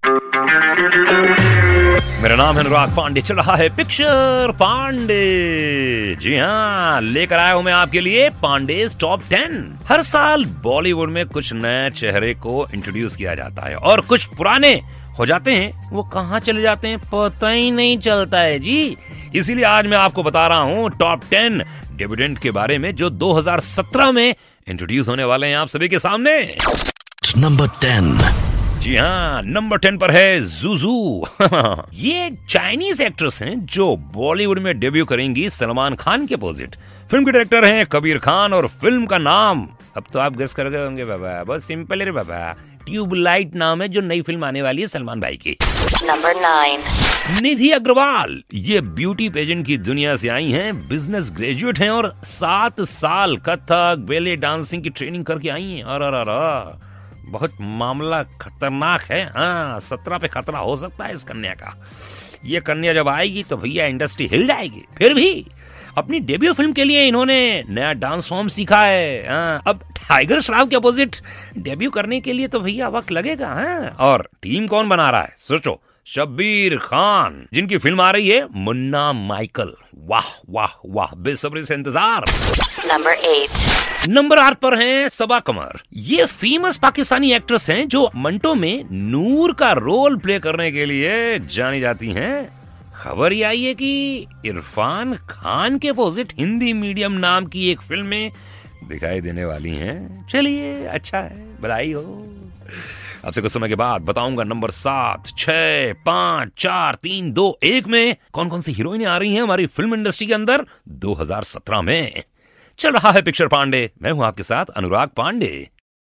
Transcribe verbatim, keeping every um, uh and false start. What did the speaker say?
मेरा नाम है अनुराग पांडे, चल रहा है पिक्चर पांडे। जी हाँ, लेकर आया हूं मैं आपके लिए पांडेज टॉप टेन। हर साल बॉलीवुड में कुछ नए चेहरे को इंट्रोड्यूस किया जाता है और कुछ पुराने हो जाते हैं, वो कहाँ चले जाते हैं पता ही नहीं चलता है जी। इसीलिए आज मैं आपको बता रहा हूँ टॉप टेन डेब्यूटेंट के बारे में जो दो हज़ार सत्रह में इंट्रोड्यूस होने वाले हैं आप सभी के सामने। Number ten. जी हाँ, नंबर टेन पर है जुजू। ये चाइनीज एक्ट्रेस हैं जो बॉलीवुड में डेब्यू करेंगी सलमान खान के अपोजिट। फिल्म के डायरेक्टर हैं कबीर खान और फिल्म का नाम अब तो आप गेस कर गए होंगे बाबा, बहुत सिंपल है रे बाबा, ट्यूबलाइट नाम है जो नई फिल्म आने वाली है सलमान भाई की। Number nine. निधि अग्रवाल ये ब्यूटी पेजेंट की दुनिया से आई हैं, बिजनेस ग्रेजुएट हैं और सात साल कथक बेले डांसिंग की ट्रेनिंग करके आई हैं। अरे अरे बहुत मामला खतरनाक है। हाँ, सत्रह पे खतरा हो सकता है इस कन्या का। ये कन्या जब आएगी तो भैया इंडस्ट्री हिल जाएगी। फिर भी अपनी डेब्यू फिल्म के लिए इन्होंने नया डांस फॉर्म सीखा है। हाँ, अब टाइगर श्रॉफ के अपोजिट डेब्यू करने के लिए तो भैया वक्त लगेगा। हाँ, और टीम कौन बना रहा है सोचो, शब्बीर खान जिनकी फिल्म आ रही है मुन्ना माइकल। वाह वाह वाह, बेसब्री से इंतजार। Number eight. नंबर आठ पर हैं सबा कमर। ये फेमस पाकिस्तानी एक्ट्रेस हैं जो मंटो में नूर का रोल प्ले करने के लिए जानी जाती हैं। खबर ये आई है कि इरफान खान के अपोजिट हिंदी मीडियम नाम की एक फिल्म में दिखाई देने वाली हैं। चलिए अच्छा है, बधाई हो। अब से कुछ समय के बाद बताऊंगा नंबर सात, छह, पांच, चार, तीन, दो, एक में कौन कौन सी हीरोइनें आ रही हैं हमारी फिल्म इंडस्ट्री के अंदर दो हज़ार सत्रह में। चल रहा है पिक्चर पांडे, मैं हूं आपके साथ अनुराग पांडे।